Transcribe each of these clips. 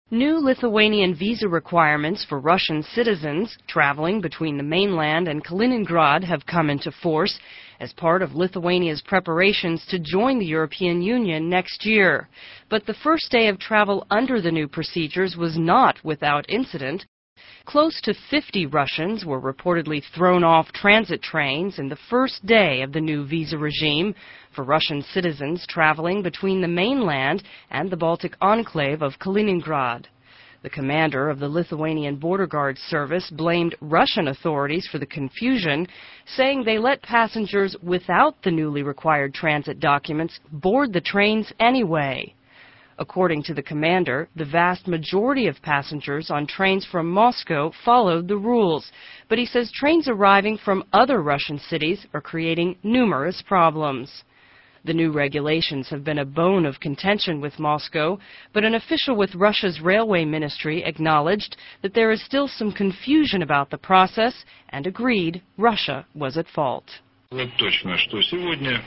New Lithuanian visa requirements for Russian citizens traveling between the mainland and Kaliningrad have come into force as part of Lithuania's preparations to join the European Union next year. But the first day of travel under the new procedures was not without incident. Close to 50 Russians were reportedly thrown off transit trains in the first day of the new visa regime for Russian citizens traveling between the mainland and the Baltic enclave of Kaliningrad. The commander of the Lithuanian Border Guard Service blamed Russian authorities for the confusion, saying they let passengers without the newly required transit documents board the trains anyway. According to the commander, the vast majority of passengers on trains from Moscow followed the rules, but he says trains arriving from other Russian cities are creating numerous problems. The new regulations have been a bone of contention with Moscow, but an official with Russia's railway ministry acknowledged that there is still some confusion about the process and agreed Russia was at fault. Вот точно, что сегодня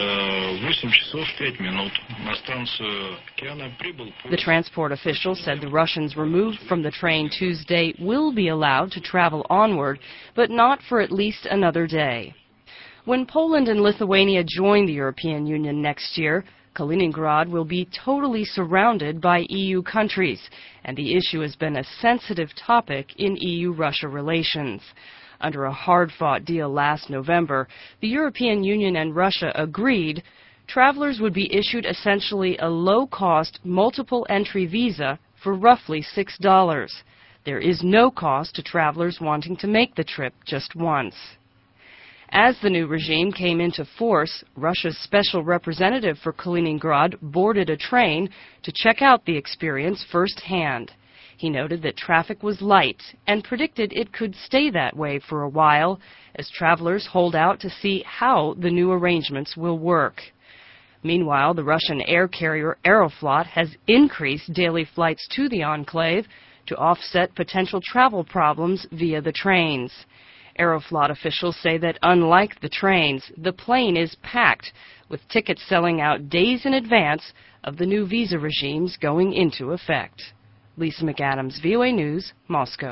8 часов 5 минут на станцию Океана прибыл. The transport official said the Russians removed from the train Tuesday will be allowed to travel onward, but not for at least another day. When Poland and Lithuania join the European Union next year, Kaliningrad will be totally surrounded by EU countries, and the issue has been a sensitive topic in EU-Russia relations. Under a hard-fought deal last November, the European Union and Russia agreed travelers would be issued essentially a low-cost, multiple-entry visa for roughly $6. There is no cost to travelers wanting to make the trip just once. As the new regime came into force, Russia's special representative for Kaliningrad boarded a train to check out the experience firsthand. He noted that traffic was light and predicted it could stay that way for a while as travelers hold out to see how the new arrangements will work. Meanwhile, the Russian air carrier Aeroflot has increased daily flights to the enclave to offset potential travel problems via the trains. Aeroflot officials say that unlike the trains, the plane is packed, with tickets selling out days in advance of the new visa regimes going into effect. Lisa McAdams, VOA News, Moscow.